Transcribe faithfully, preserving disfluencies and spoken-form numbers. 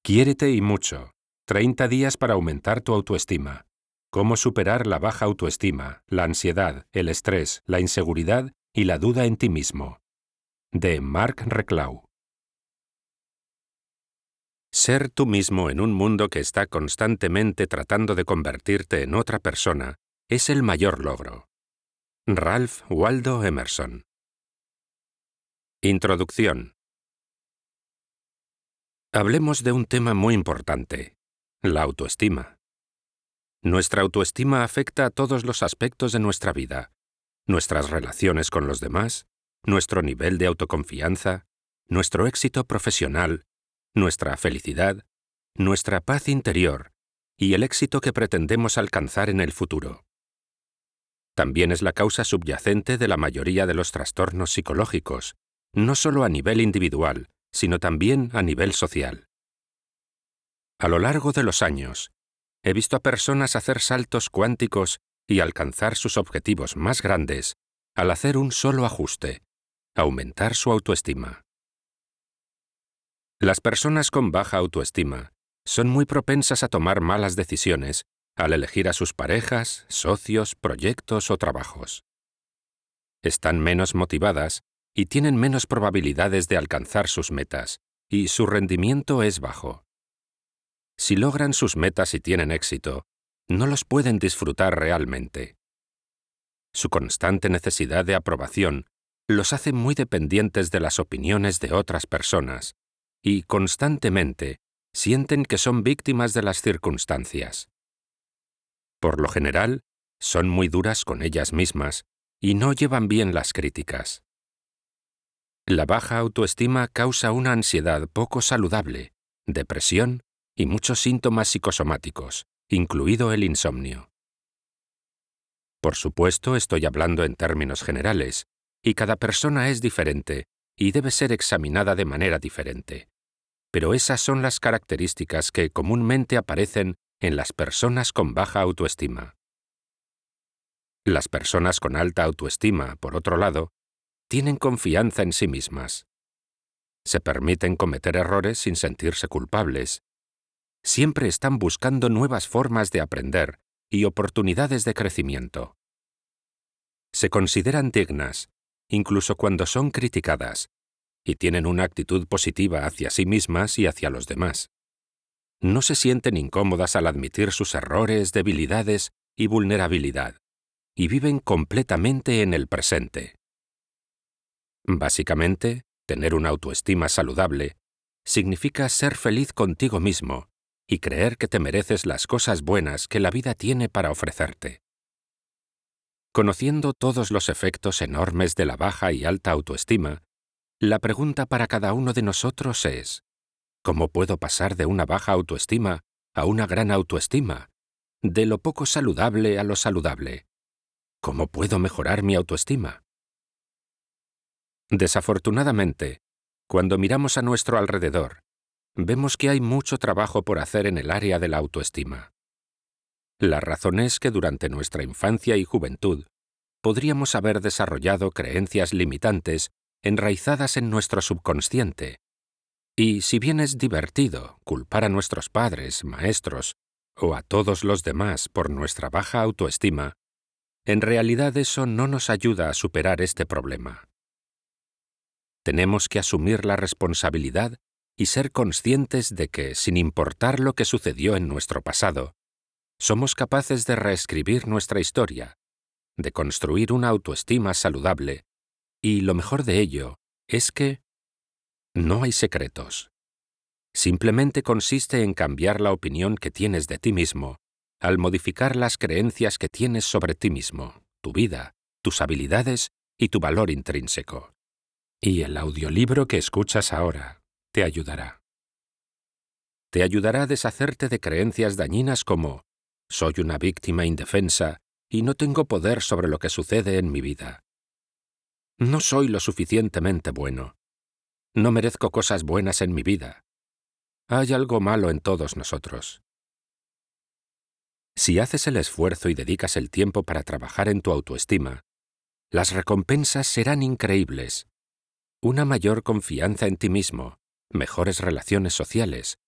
Quiérete y mucho. treinta días para aumentar tu autoestima. Cómo superar la baja autoestima, la ansiedad, el estrés, la inseguridad y la duda en ti mismo. De Mark Reclau. Ser tú mismo en un mundo que está constantemente tratando de convertirte en otra persona es el mayor logro. Ralph Waldo Emerson. Introducción. Hablemos de un tema muy importante, la autoestima. Nuestra autoestima afecta a todos los aspectos de nuestra vida, nuestras relaciones con los demás, nuestro nivel de autoconfianza, nuestro éxito profesional, nuestra felicidad, nuestra paz interior y el éxito que pretendemos alcanzar en el futuro. También es la causa subyacente de la mayoría de los trastornos psicológicos, no solo a nivel individual, sino también a nivel social. A lo largo de los años, he visto a personas hacer saltos cuánticos y alcanzar sus objetivos más grandes al hacer un solo ajuste: aumentar su autoestima. Las personas con baja autoestima son muy propensas a tomar malas decisiones al elegir a sus parejas, socios, proyectos o trabajos. Están menos motivadas y tienen menos probabilidades de alcanzar sus metas, y su rendimiento es bajo. Si logran sus metas y tienen éxito, no los pueden disfrutar realmente. Su constante necesidad de aprobación los hace muy dependientes de las opiniones de otras personas, y constantemente sienten que son víctimas de las circunstancias. Por lo general, son muy duras con ellas mismas y no llevan bien las críticas. La baja autoestima causa una ansiedad poco saludable, depresión y muchos síntomas psicosomáticos, incluido el insomnio. Por supuesto, estoy hablando en términos generales, y cada persona es diferente y debe ser examinada de manera diferente. Pero esas son las características que comúnmente aparecen en las personas con baja autoestima. Las personas con alta autoestima, por otro lado, tienen confianza en sí mismas. Se permiten cometer errores sin sentirse culpables. Siempre están buscando nuevas formas de aprender y oportunidades de crecimiento. Se consideran dignas, incluso cuando son criticadas, y tienen una actitud positiva hacia sí mismas y hacia los demás. No se sienten incómodas al admitir sus errores, debilidades y vulnerabilidad, y viven completamente en el presente. Básicamente, tener una autoestima saludable significa ser feliz contigo mismo y creer que te mereces las cosas buenas que la vida tiene para ofrecerte. Conociendo todos los efectos enormes de la baja y alta autoestima, la pregunta para cada uno de nosotros es: ¿cómo puedo pasar de una baja autoestima a una gran autoestima? De lo poco saludable a lo saludable. ¿Cómo puedo mejorar mi autoestima? Desafortunadamente, cuando miramos a nuestro alrededor, vemos que hay mucho trabajo por hacer en el área de la autoestima. La razón es que durante nuestra infancia y juventud podríamos haber desarrollado creencias limitantes enraizadas en nuestro subconsciente. Y si bien es divertido culpar a nuestros padres, maestros o a todos los demás por nuestra baja autoestima, en realidad eso no nos ayuda a superar este problema. Tenemos que asumir la responsabilidad y ser conscientes de que, sin importar lo que sucedió en nuestro pasado, somos capaces de reescribir nuestra historia, de construir una autoestima saludable, y lo mejor de ello es que no hay secretos. Simplemente consiste en cambiar la opinión que tienes de ti mismo al modificar las creencias que tienes sobre ti mismo, tu vida, tus habilidades y tu valor intrínseco. Y el audiolibro que escuchas ahora te ayudará. Te ayudará a deshacerte de creencias dañinas como: soy una víctima indefensa y no tengo poder sobre lo que sucede en mi vida. No soy lo suficientemente bueno. No merezco cosas buenas en mi vida. Hay algo malo en todos nosotros. Si haces el esfuerzo y dedicas el tiempo para trabajar en tu autoestima, las recompensas serán increíbles. Una mayor confianza en ti mismo, mejores relaciones sociales,